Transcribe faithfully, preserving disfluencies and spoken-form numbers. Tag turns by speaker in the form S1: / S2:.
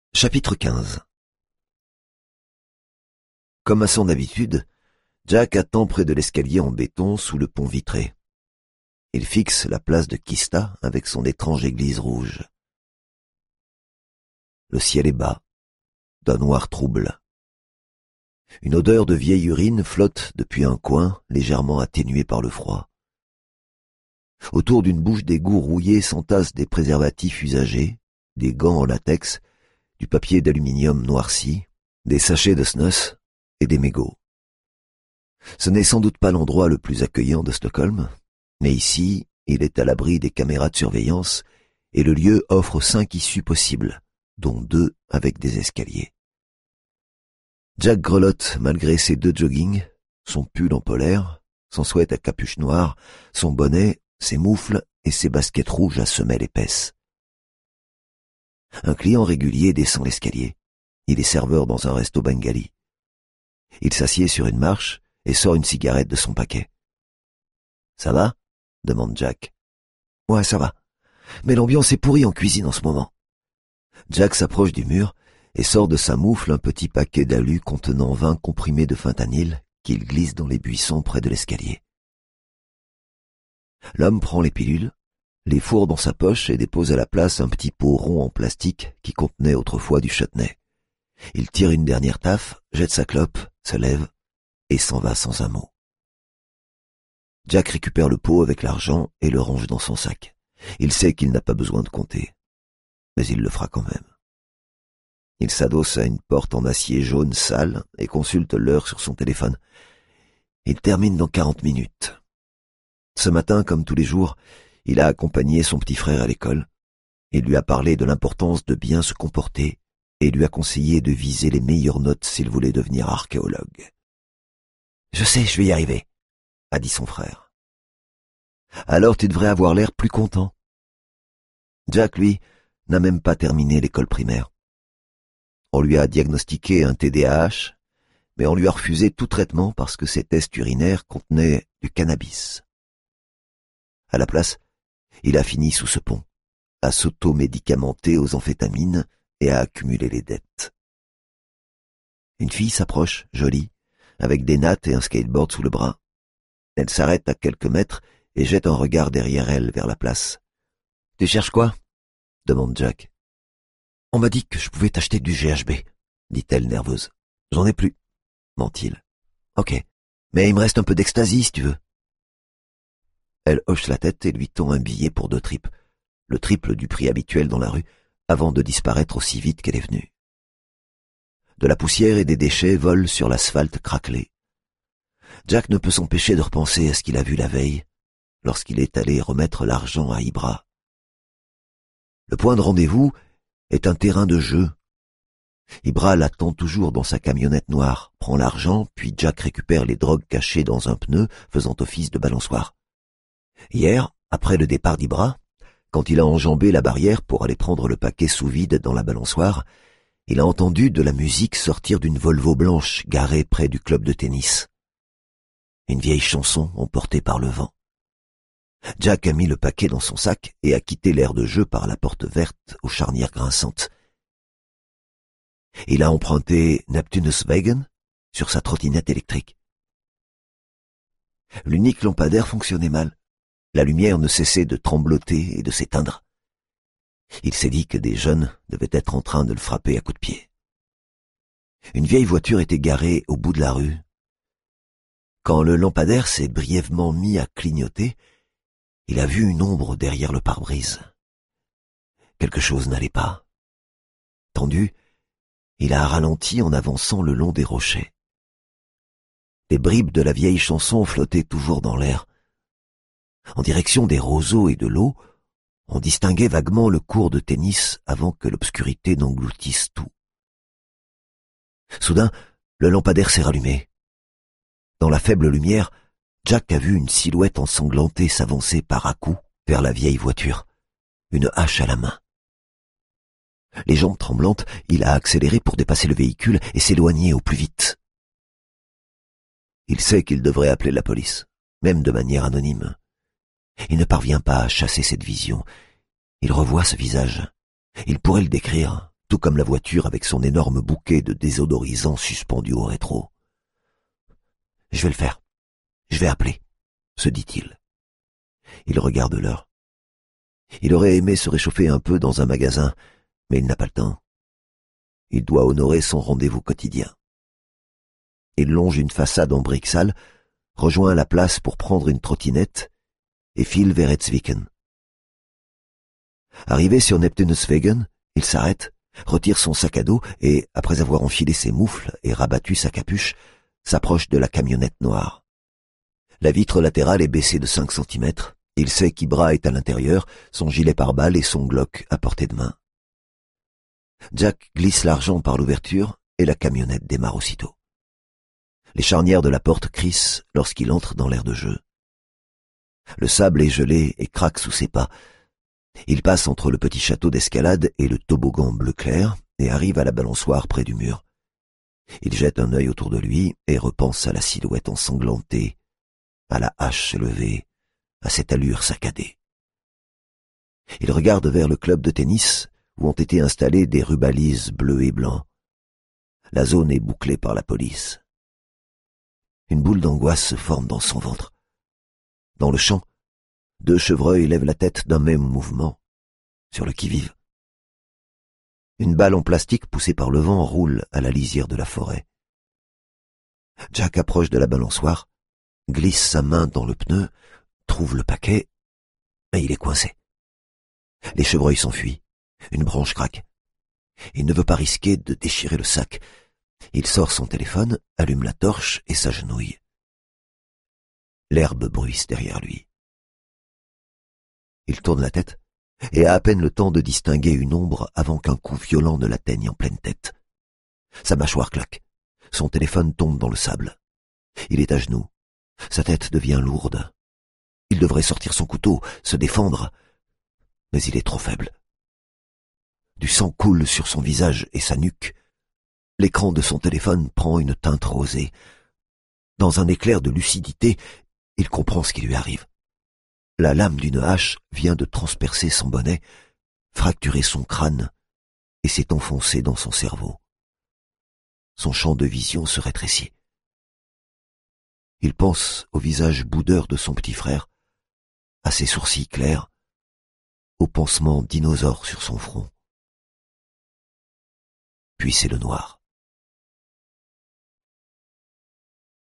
S1: Chapitre quinze. Comme à son habitude, Jack attend près de l'escalier en béton sous le pont vitré. Il fixe la place de Kista avec son étrange église rouge. Le ciel est bas, d'un noir trouble. Une odeur de vieille urine flotte depuis un coin, légèrement atténuée par le froid. Autour d'une bouche d'égout rouillée s'entassent des préservatifs usagés, des gants en latex, du papier d'aluminium noirci, des sachets de snus et des mégots. Ce n'est sans doute pas l'endroit le plus accueillant de Stockholm, mais ici, il est à l'abri des caméras de surveillance et le lieu offre cinq issues possibles, dont deux avec des escaliers. Jack grelotte malgré ses deux joggings, son pull en polaire, son sweat à capuche noire, son bonnet, ses moufles et ses baskets rouges à semelles épaisses. Un client régulier descend l'escalier. Il est serveur dans un resto bengali. Il s'assied sur une marche et sort une cigarette de son paquet. « Ça va ?» demande Jack. « Ouais, ça va. Mais l'ambiance est pourrie en cuisine en ce moment. » Jack s'approche du mur et sort de sa moufle un petit paquet d'alu contenant vingt comprimés de fentanyl qu'il glisse dans les buissons près de l'escalier. L'homme prend les pilules, les fourre dans sa poche et dépose à la place un petit pot rond en plastique qui contenait autrefois du chutney. Il tire une dernière taffe, jette sa clope, se lève et s'en va sans un mot. Jack récupère le pot avec l'argent et le range dans son sac. Il sait qu'il n'a pas besoin de compter, mais il le fera quand même. Il s'adosse à une porte en acier jaune sale et consulte l'heure sur son téléphone. Il termine dans quarante minutes. Ce matin, comme tous les jours, il a accompagné son petit frère à l'école. Il lui a parlé de l'importance de bien se comporter et lui a conseillé de viser les meilleures notes s'il voulait devenir archéologue. « Je sais, je vais y arriver », a dit son frère. « Alors tu devrais avoir l'air plus content. » Jack, lui, n'a même pas terminé l'école primaire. On lui a diagnostiqué un T D A H, mais on lui a refusé tout traitement parce que ses tests urinaires contenaient du cannabis. À la place, il a fini sous ce pont, à s'auto-médicamenter aux amphétamines et à accumuler les dettes. Une fille s'approche, jolie, avec des nattes et un skateboard sous le bras. Elle s'arrête à quelques mètres et jette un regard derrière elle vers la place. « Tu cherches quoi ?» demande Jack. « On m'a dit que je pouvais t'acheter du G H B, » dit-elle nerveuse. « J'en ai plus, » ment-il. « Ok, mais il me reste un peu d'ecstasy si tu veux. » Elle hoche la tête et lui tend un billet pour deux tripes, le triple du prix habituel dans la rue, avant de disparaître aussi vite qu'elle est venue. De la poussière et des déchets volent sur l'asphalte craquelé. Jack ne peut s'empêcher de repenser à ce qu'il a vu la veille, lorsqu'il est allé remettre l'argent à Ibra. Le point de rendez-vous est un terrain de jeu. Ibra l'attend toujours dans sa camionnette noire, prend l'argent, puis Jack récupère les drogues cachées dans un pneu faisant office de balançoire. Hier, après le départ d'Ibra, quand il a enjambé la barrière pour aller prendre le paquet sous vide dans la balançoire, il a entendu de la musique sortir d'une Volvo blanche garée près du club de tennis. Une vieille chanson emportée par le vent. Jack a mis le paquet dans son sac et a quitté l'aire de jeu par la porte verte aux charnières grinçantes. Il a emprunté Neptunuswegen sur sa trottinette électrique. L'unique lampadaire fonctionnait mal. La lumière ne cessait de trembloter et de s'éteindre. Il s'est dit que des jeunes devaient être en train de le frapper à coups de pied. Une vieille voiture était garée au bout de la rue. Quand le lampadaire s'est brièvement mis à clignoter, il a vu une ombre derrière le pare-brise. Quelque chose n'allait pas. Tendu, il a ralenti en avançant le long des rochers. Les bribes de la vieille chanson flottaient toujours dans l'air. En direction des roseaux et de l'eau, on distinguait vaguement le court de tennis avant que l'obscurité n'engloutisse tout. Soudain, le lampadaire s'est rallumé. Dans la faible lumière, Jack a vu une silhouette ensanglantée s'avancer par à-coups vers la vieille voiture, une hache à la main. Les jambes tremblantes, il a accéléré pour dépasser le véhicule et s'éloigner au plus vite. Il sait qu'il devrait appeler la police, même de manière anonyme. Il ne parvient pas à chasser cette vision. Il revoit ce visage. Il pourrait le décrire, tout comme la voiture avec son énorme bouquet de désodorisant suspendu au rétro. « Je vais le faire. Je vais appeler, » se dit-il. Il regarde l'heure. Il aurait aimé se réchauffer un peu dans un magasin, mais il n'a pas le temps. Il doit honorer son rendez-vous quotidien. Il longe une façade en briques sales, rejoint la place pour prendre une trottinette et file vers Etzwicken. Arrivé sur Neptunuswegen, il s'arrête, retire son sac à dos et, après avoir enfilé ses moufles et rabattu sa capuche, s'approche de la camionnette noire. La vitre latérale est baissée de cinq centimètres. Il sait qu'Ibra est à l'intérieur, son gilet pare-balles et son Glock à portée de main. Jack glisse l'argent par l'ouverture et la camionnette démarre aussitôt. Les charnières de la porte crissent lorsqu'il entre dans l'aire de jeu. Le sable est gelé et craque sous ses pas. Il passe entre le petit château d'escalade et le toboggan bleu clair et arrive à la balançoire près du mur. Il jette un œil autour de lui et repense à la silhouette ensanglantée, à la hache levée, à cette allure saccadée. Il regarde vers le club de tennis où ont été installés des rubalises bleus et blancs. La zone est bouclée par la police. Une boule d'angoisse se forme dans son ventre. Dans le champ, deux chevreuils lèvent la tête d'un même mouvement, sur le qui-vive. Une balle en plastique poussée par le vent roule à la lisière de la forêt. Jack approche de la balançoire, glisse sa main dans le pneu, trouve le paquet, et il est coincé. Les chevreuils s'enfuient, une branche craque. Il ne veut pas risquer de déchirer le sac. Il sort son téléphone, allume la torche et s'agenouille. L'herbe bruisse derrière lui. Il tourne la tête et a à peine le temps de distinguer une ombre avant qu'un coup violent ne l'atteigne en pleine tête. Sa mâchoire claque. Son téléphone tombe dans le sable. Il est à genoux. Sa tête devient lourde. Il devrait sortir son couteau, se défendre, mais il est trop faible. Du sang coule sur son visage et sa nuque. L'écran de son téléphone prend une teinte rosée. Dans un éclair de lucidité, il comprend ce qui lui arrive. La lame d'une hache vient de transpercer son bonnet, fracturer son crâne et s'est enfoncée dans son cerveau. Son champ de vision se rétrécit. Il pense au visage boudeur de son petit frère, à ses sourcils clairs, au pansement dinosaure sur son front. Puis c'est le noir.